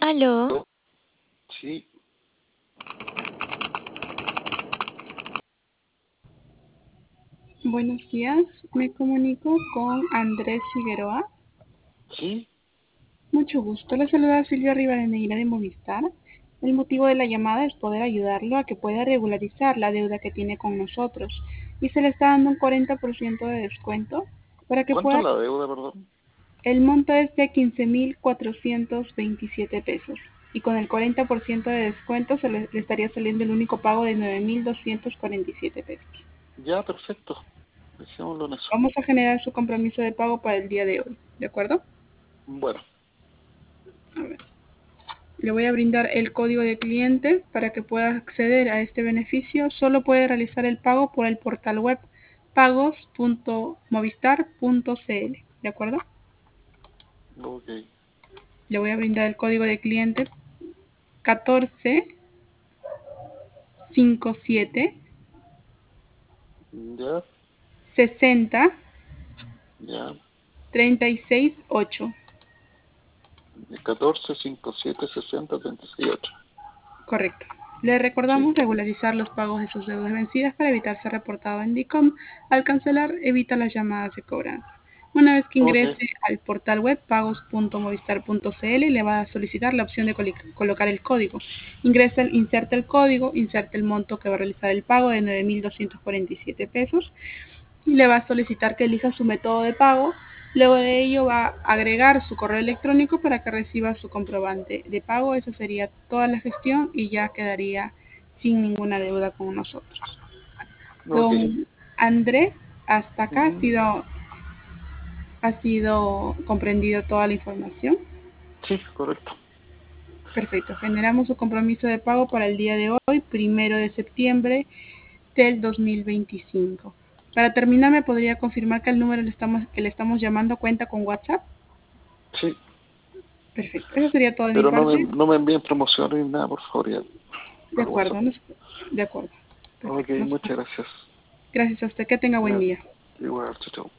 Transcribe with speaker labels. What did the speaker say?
Speaker 1: Aló,
Speaker 2: Sí,
Speaker 3: Buenos días, me comunico con Andrés Figueroa.
Speaker 2: sí.
Speaker 3: Mucho gusto, le saluda Silvia Rivadeneira de Movistar. El motivo de la llamada es poder ayudarlo a que pueda regularizar la deuda que tiene con nosotros y se le está dando un 40% de descuento para que
Speaker 2: ¿Cuánto
Speaker 3: pueda.
Speaker 2: es la deuda, perdón?
Speaker 3: El monto es de 15.427 pesos y con el 40% de descuento le estaría saliendo el único pago de 9.247 pesos.
Speaker 2: Ya, perfecto. Dejémoslo en eso.
Speaker 3: Vamos a generar su compromiso de pago para el día de hoy, ¿de acuerdo?
Speaker 2: Bueno,
Speaker 3: A ver. Le voy a brindar el código de cliente para que pueda acceder a este beneficio. Solo puede realizar el pago por el portal web pagos.movistar.cl. ¿De acuerdo?
Speaker 2: ok.
Speaker 3: Le voy a brindar el código de cliente 1457
Speaker 2: Ya,
Speaker 3: 60
Speaker 2: ya.
Speaker 3: 368.
Speaker 2: 14, 5, 7, 60, 38.
Speaker 3: Correcto. Le
Speaker 2: Sí,
Speaker 3: recordamos regularizar los pagos de sus deudas vencidas para evitar ser reportado en DICOM. Al cancelar, evita las llamadas de cobranza. Una vez que
Speaker 2: ok.
Speaker 3: ingrese al portal web pagos.movistar.cl, le va a solicitar la opción de colocar el código. Inserte el código, inserte el monto que va a realizar el pago de 9.247 pesos y le va a solicitar que elija su método de pago. Luego de ello va a agregar su correo electrónico para que reciba su comprobante de pago. Eso sería toda la gestión y ya quedaría sin ninguna deuda con nosotros.
Speaker 2: Ok.
Speaker 3: Don Andrés, hasta acá
Speaker 2: Ujú.
Speaker 3: ha sido comprendido toda la información.
Speaker 2: Sí, correcto.
Speaker 3: Perfecto. Generamos su compromiso de pago para el día de hoy, 1 de septiembre del 2025. Para terminar, ¿me podría confirmar que el número que le estamos llamando cuenta con WhatsApp?
Speaker 2: Sí,
Speaker 3: Perfecto. Eso sería todo de mi
Speaker 2: pero
Speaker 3: parte.
Speaker 2: no me envíen promociones ni nada, por favor, ya,
Speaker 3: De
Speaker 2: por WhatsApp.
Speaker 3: acuerdo. De acuerdo.
Speaker 2: Ok,
Speaker 3: Perfecto.
Speaker 2: muchas gracias.
Speaker 3: Gracias a usted. Que tenga buen
Speaker 2: Ya,
Speaker 3: día.
Speaker 2: igual, chao, chao.